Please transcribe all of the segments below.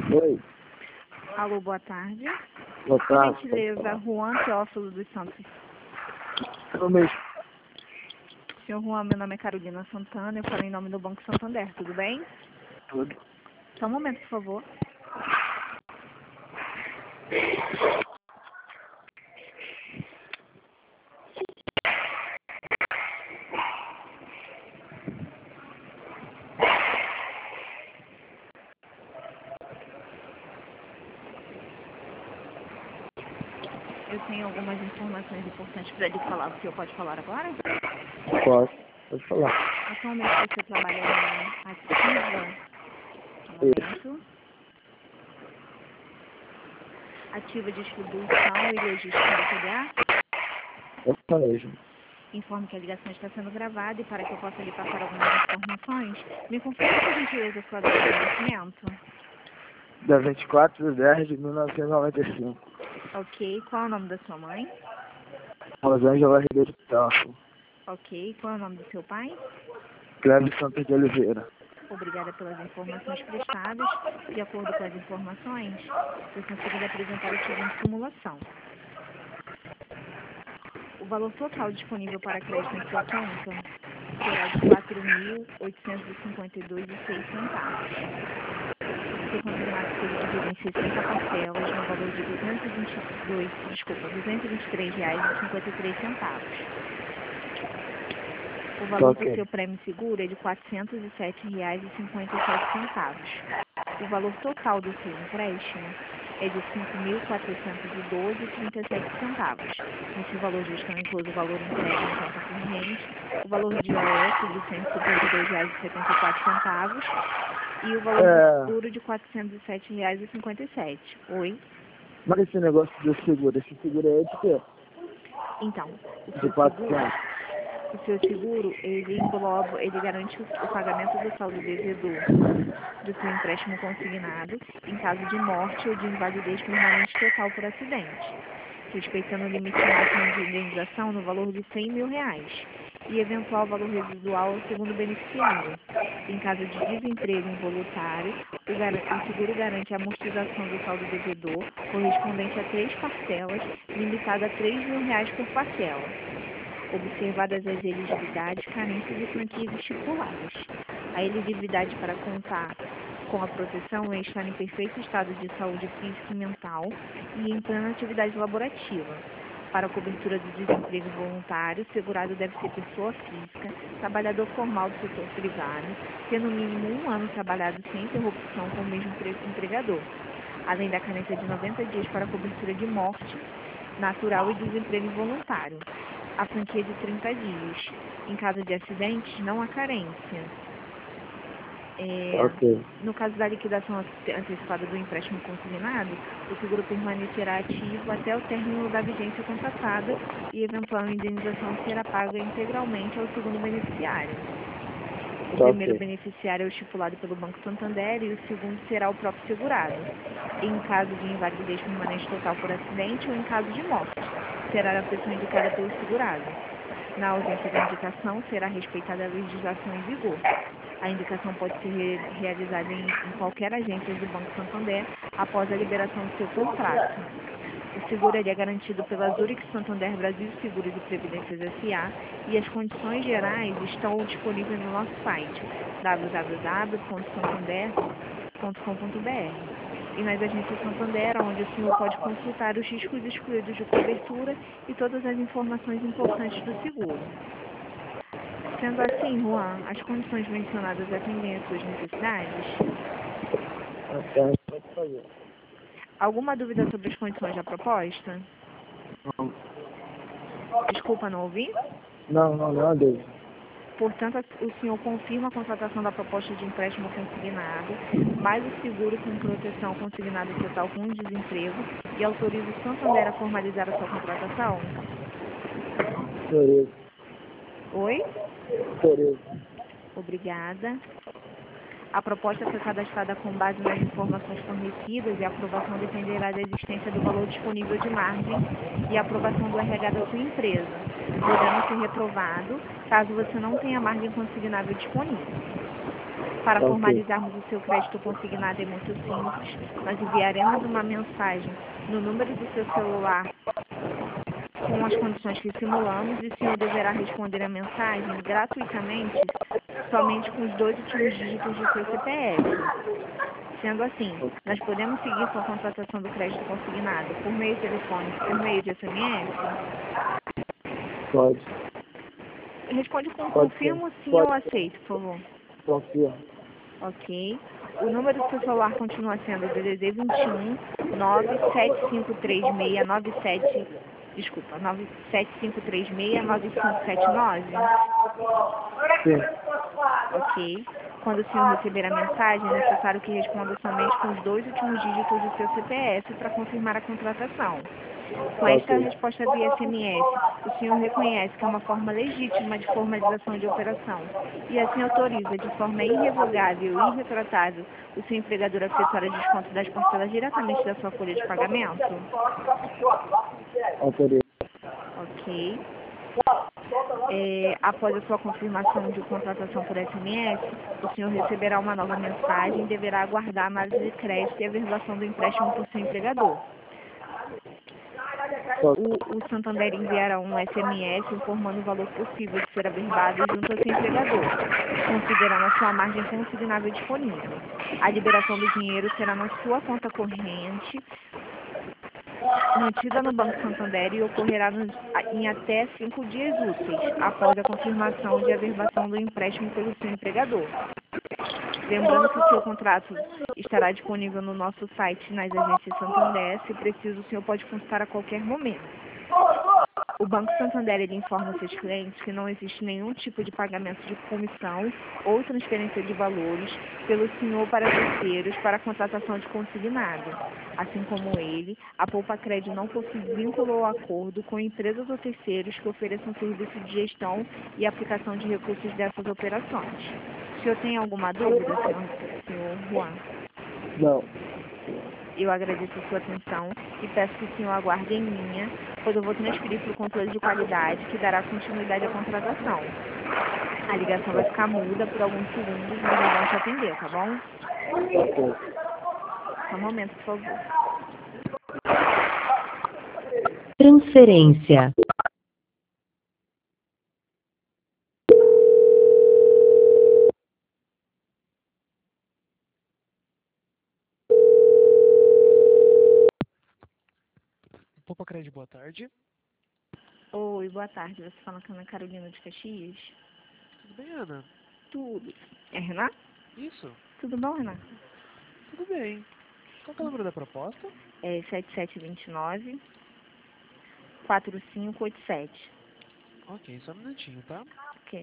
Oi, Alô, boa tarde. boa Por tarde. gentileza, Juan Teófilo dos Santos. Eu mesmo. Senhor Juan, meu nome é Carolina Santana, eu falo em nome do Banco Santander, tudo bem? Tudo. Só um momento, por favor. Eu tenho algumas informações importantes para lhe falar. O senhor pode falar agora? Posso. Pode falar. Atualmente você trabalha na Ativa. Um momento. Ativa Distribuição e Logística da TDA. Essa mesmo. Informe que a ligação está sendo gravada e para que eu possa lhe passar algumas informações, me confirme por gentileza sua data de nascimento. Da 24/10/1995. Ok. Qual é o nome da sua mãe? Rosângela Ribeiro Tasso. Ok. Qual é o nome do seu pai? Cléber Santos de Oliveira. Obrigada pelas informações prestadas. De acordo com as informações, eu consegui apresentar a seguinte simulação. O valor total disponível para crédito em sua conta será de R$ 4.852,06. Ser consignado que seja dividido em 60 parcelas no valor de R$ 223,53. O valor do seu prêmio seguro é de R$ 407,57. O valor total do seu empréstimo é de R$ 5.412,37. Nesse valor já estão incluso o valor entregue em conta corrente, o valor de IOF de R$ 152,74 e o valor do seguro de R$ 407,57. Oi? Mas esse negócio do seguro, esse seguro é de quê? Então, De 400. o seu seguro, ele engloba, ele garante o pagamento do saldo devedor do seu empréstimo consignado em caso de morte ou de invalidez permanente total por acidente, respeitando o limite máximo de indenização no valor de R$ 100 mil e eventual valor residual ao segundo beneficiário. Em caso de desemprego involuntário, o seguro garante a amortização do saldo devedor correspondente a 3 parcelas, limitada a R$ 3 mil por parcela, observadas as elegibilidades, carências e franquias estipuladas. A elegibilidade para contar com a proteção é estar em perfeito estado de saúde física e mental e em plena atividade laborativa. Para a cobertura do desemprego voluntário, o segurado deve ser pessoa física, trabalhador formal do setor privado, ter no mínimo 1 ano trabalhado sem interrupção com o mesmo empregador, além da carência de 90 dias para a cobertura de morte natural e desemprego involuntário. A franquia de 30 dias. Em caso de acidentes, não há carência. No caso da liquidação antecipada do empréstimo consignado, o seguro permanecerá ativo até o término da vigência contratada e eventual indenização será paga integralmente ao segundo beneficiário. O primeiro beneficiário é o estipulado pelo Banco Santander e o segundo será o próprio segurado, em caso de invalidez permanente total por acidente ou em caso de morte. Será a pessoa indicada pelo segurado. Na ausência da indicação, será respeitada a legislação em vigor. A indicação pode ser realizada em qualquer agência do Banco Santander após a liberação do seu contrato. O seguro é garantido pela Zurich Santander Brasil Seguros e Previdências S.A. e as condições gerais estão disponíveis no nosso site www.santander.com.br e nas agências Santander, onde o senhor pode consultar os riscos excluídos de cobertura e todas as informações importantes do seguro. Sendo assim, Juan, as condições mencionadas atendem às suas necessidades? Pode fazer. Alguma dúvida sobre as condições da proposta? Não. Desculpa, não ouvi? Não, Deus. Portanto, o senhor confirma a contratação da proposta de empréstimo consignado, mais o seguro com proteção consignado total com desemprego e autoriza o Santander a formalizar a sua contratação? Beleza. Oi? Beleza. Obrigada. A proposta foi cadastrada com base nas informações fornecidas e a aprovação dependerá da existência do valor disponível de margem e a aprovação do RH da sua empresa. podendo ser reprovado caso você não tenha margem consignável disponível. Para formalizarmos o seu crédito consignado é muito simples. Nós enviaremos uma mensagem no número do seu celular com as condições que simulamos e o senhor deverá responder a mensagem gratuitamente somente com os 2 últimos dígitos do seu CPF. Sendo assim, nós podemos seguir com a contratação do crédito consignado por meio telefônico, por meio de SMS? Pode. Responde com Pode confirmo, sim Pode. ou aceito, por favor. Confia. Ok. O número do seu celular continua sendo o DDD 21 9753697. Desculpa, 975369579? Sim. Ok. Quando o senhor receber a mensagem, é necessário que responda somente com os 2 últimos dígitos do seu CPF para confirmar a contratação. Com esta Ok. resposta via SMS, o senhor reconhece que é uma forma legítima de formalização de operação e assim autoriza de forma irrevogável e irretratável o seu empregador a efetuar o desconto das parcelas diretamente da sua folha de pagamento? Autoriza. Ok. Após a sua confirmação de contratação por SMS, o senhor receberá uma nova mensagem e deverá aguardar a análise de crédito e a averbação do empréstimo por seu empregador. O Santander enviará um SMS informando o valor possível de ser averbado junto ao seu empregador, considerando a sua margem consignável disponível. A liberação do dinheiro será na sua conta corrente, mantida no Banco Santander e ocorrerá em até 5 dias úteis, após a confirmação de averbação do empréstimo pelo seu empregador. Lembrando que o seu contrato estará disponível no nosso site nas agências Santander. Se preciso, o senhor pode consultar a qualquer momento. O Banco Santander ele informa seus clientes que não existe nenhum tipo de pagamento de comissão ou transferência de valores pelo senhor para terceiros para a contratação de consignado. Assim como ele, a Poupa Crédito não possui vínculo ou acordo com empresas ou terceiros que ofereçam serviço de gestão e aplicação de recursos dessas operações. O senhor tem alguma dúvida, senhor Juan? Não. Eu agradeço a sua atenção e peço que o senhor aguarde em linha, pois eu vou transferir para o controle de qualidade, que dará continuidade à contratação. A ligação vai ficar muda por alguns segundos, mas eles vão te atender, tá bom? Ok. Só um momento, por favor. Transferência. Poupa Crédito, boa tarde. Oi, boa tarde. Você fala com a Ana Carolina de Caxias? Tudo bem, Ana? Tudo. É Renan? Isso, Tudo bom, Renan? tudo bem. Qual que é o número da proposta? É 7729-4587. Ok, só um minutinho, tá? Ok.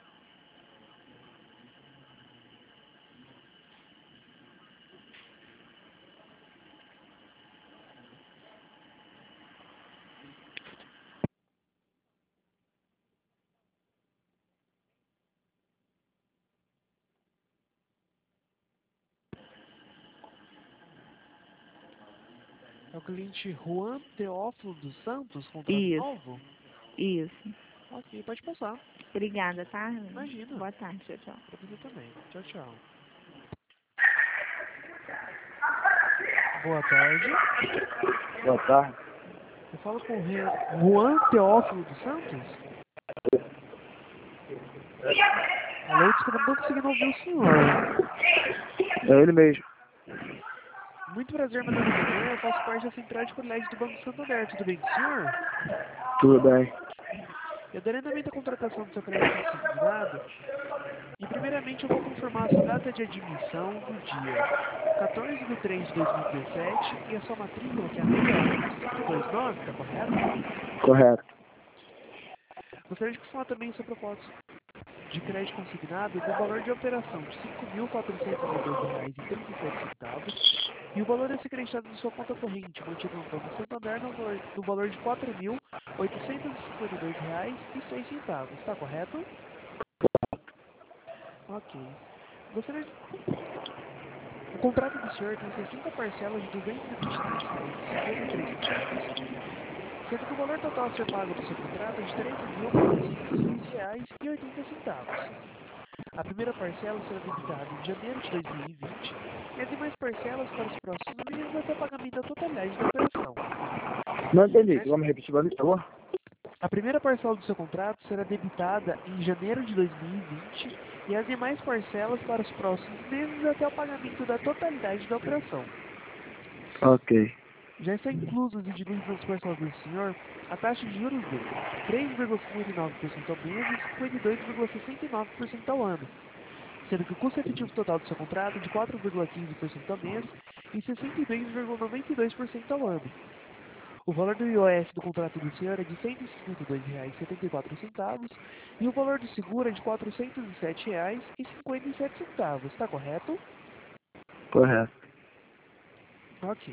É o cliente Juan Teófilo dos Santos, contrato Isso, novo? isso. Ok, pode passar. Obrigada, tá? Imagina. Boa tarde, tchau, tchau. Pra você também. Tchau, tchau. Boa tarde. Boa tarde. Eu falo com o Juan Teófilo dos Santos? Alô, desculpa, não tô conseguindo ouvir o senhor. É ele mesmo. Muito prazer, meu nome é Renan, eu faço parte da Central de Qualidade do Banco Santander. Tudo bem com o senhor? Tudo bem. Eu darei andamento à contratação do seu crédito consignado e, primeiramente, eu vou confirmar a sua data de admissão no dia 14/3/2017 e a sua matrícula, que é a 61529, tá correto? Correto. Gostaria de confirmar também sua proposta de crédito consignado no valor de operação de R$ 5.414,37 e o valor a ser creditado na sua conta corrente, mantido no Banco Santander, no valor de R$ 4.852,06. Está correto? Ok. Gostaria de... O contrato do senhor tem 60 parcelas de R$ 223,53. sendo que o valor total a ser pago do seu contrato é de R$ 13.406,80. A primeira parcela será debitada em janeiro de 2020 e as demais parcelas para os próximos meses até o pagamento da totalidade da operação. Não entendi. Vamos repetir pra mim, por favor? A primeira parcela do seu contrato será debitada em janeiro de 2020 e as demais parcelas para os próximos meses até o pagamento da totalidade da operação. Ok. Já está inclusos e diluídos nas parcelas do senhor a taxa de juros de 3,59% ao mês e 52,69% ao ano, sendo que o custo efetivo total do seu contrato é de 4,15% ao mês e 62,92% ao ano. O valor do IOF do contrato do senhor é de R$ 152,74 e o valor do seguro é de R$ 407,57. Está correto? Correto. Ok.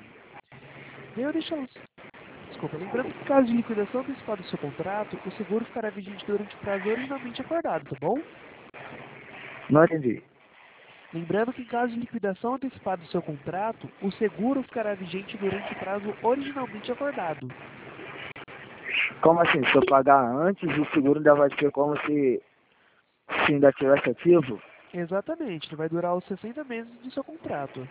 Lembrando que em caso de liquidação antecipada do seu contrato, o seguro ficará vigente durante o prazo originalmente acordado, tá bom? Não entendi. Lembrando que em caso de liquidação antecipada do seu contrato, o seguro ficará vigente durante o prazo originalmente acordado. Como assim? Se eu pagar antes, o seguro ainda vai ser como se ainda tivesse ativo? Exatamente, ele vai durar os 60 meses do seu contrato.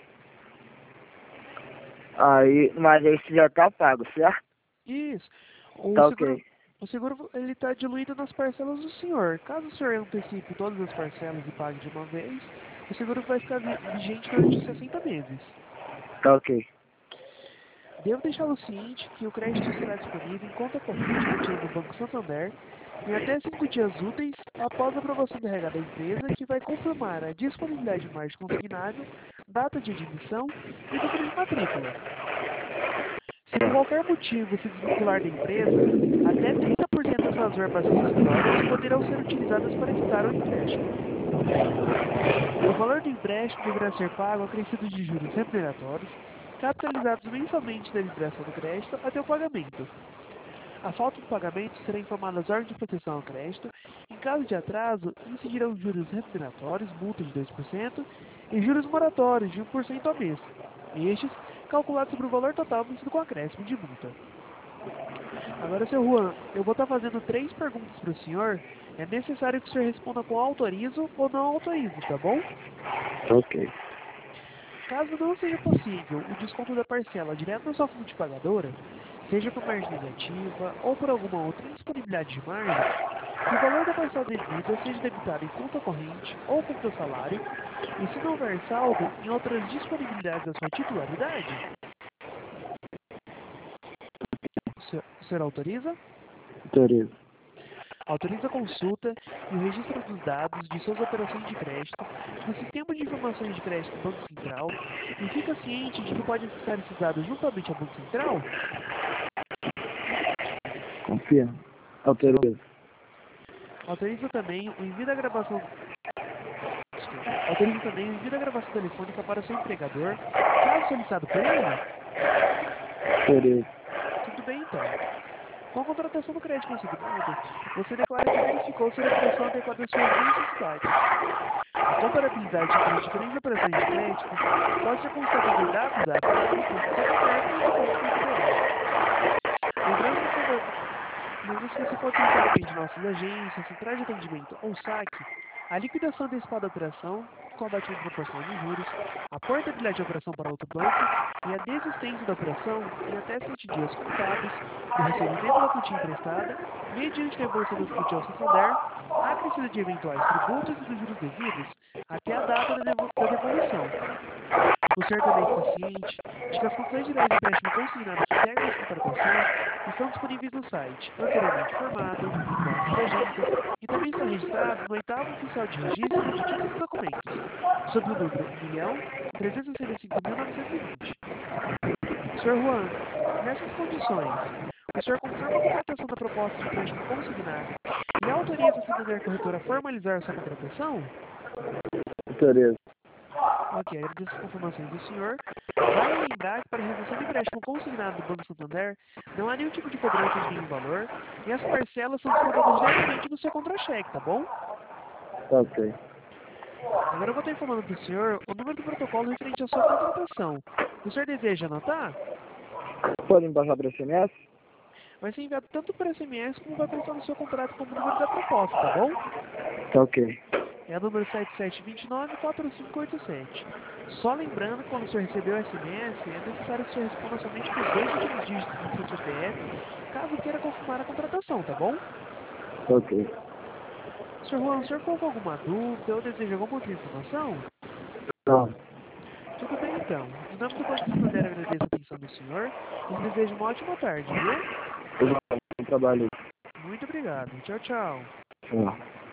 Aí, mas esse já tá pago, certo? Isso. O Tá seguro, ok. o seguro ele está diluído nas parcelas do senhor. Caso o senhor antecipe todas as parcelas e pague de uma vez, o seguro vai ficar vigente durante 60 meses. Tá ok. Devo deixá-lo ciente que o crédito será disponível em conta corrente detida no Banco Santander em até 5 dias úteis após a aprovação da RH da empresa, que vai confirmar a disponibilidade de margem consignável, data de admissão e número de matrícula. Se por qualquer motivo se desvincular da empresa, até 30% das suas verbas rescisórias poderão ser utilizadas para quitar o empréstimo. O valor do empréstimo deverá ser pago acrescido de juros remuneratórios, capitalizados mensalmente da liberação do crédito até o pagamento. A falta de pagamento será informada às ordens de proteção ao crédito. Em caso de atraso, incidirão juros remuneratórios, multa de 2%, e juros moratórios de 1% ao mês. Estes calculados sobre o valor total vencido com acréscimo de multa. Agora, seu Juan, eu vou estar fazendo 3 perguntas para o senhor. É necessário que o senhor responda com autorizo ou não autorizo, tá bom? Ok. Caso não seja possível o desconto da parcela direto na sua fonte pagadora, seja por margem negativa ou por alguma outra indisponibilidade de margem, que o valor da parcela devida seja debitado em conta corrente ou conta salário, e se não houver saldo, em outras disponibilidades da sua titularidade. O senhor autoriza? Autorizo. Autoriza a consulta e o registro dos dados de suas operações de crédito no Sistema de Informações de Crédito do Banco Central e fica ciente de que pode acessar esses dados juntamente ao Banco Central? Confirmo. O senhor Autorizo. autoriza também o envio da gravação. Desculpa. Autoriza também o envio da gravação telefônica para o seu empregador, caso solicitado por ele? Autorizo. Tudo bem, então. Com a contratação do crédito consignado, você declara que verificou ser a operação adequada às suas necessidades. A comparabilidade entre as diferentes operações de crédito pode ser constatada em dados da APR, Banco Santander e do Banco Federal. Lembrando que você pode solicitar também de nossas agências, centrais de atendimento ou saque, a liquidação antecipada da operação, com abatimento proporcional de juros, a portabilidade da operação para outro banco e a desistência da operação em até 7 dias contábeis do recebimento da quantia emprestada, mediante devolução da quantia ao Santander, acrescida de eventuais tributos e dos juros devidos até a data da devolução. O senhor também está ciente de que as condições gerais de empréstimo consignado que integram essa contratação estão disponíveis no site anteriormente informado, no ato de agência, e também está registrado no 8º Oficial de Registro de Títulos e Documentos, sob o número 1.365.920. Senhor Juan, nessas condições, o senhor confirma a contratação da proposta de empréstimo consignado e autoriza a Santander Corretora a formalizar sua contratação? Autorizo. Ok, agradeço as confirmações do senhor. Vale lembrar que para a realização do empréstimo consignado do Banco Santander, não há nenhum tipo de cobrança de nenhum valor e as parcelas são descontadas diretamente do seu contra-cheque, tá bom? Tá ok. Agora eu vou estar informando para o senhor o número do protocolo referente à sua contratação. O senhor deseja anotar? Pode me passar para SMS? vai ser enviado tanto por SMS como vai prestar no seu contrato como número da proposta, tá bom? Tá ok. É o número 7729-4587. Só lembrando que quando o senhor receber o SMS, é necessário que o senhor responda somente com os 2 últimos dígitos do seu CPF, caso queira confirmar a contratação, tá bom? Tá ok. Sr. Juan, o senhor ficou com alguma dúvida ou deseja alguma outra informação? Não. Tudo bem então. Em nome do Banco Santander, agradeço a atenção do senhor e desejo uma ótima tarde, viu? Eu vou trabalho. Muito obrigado. Tchau, tchau. Tchau.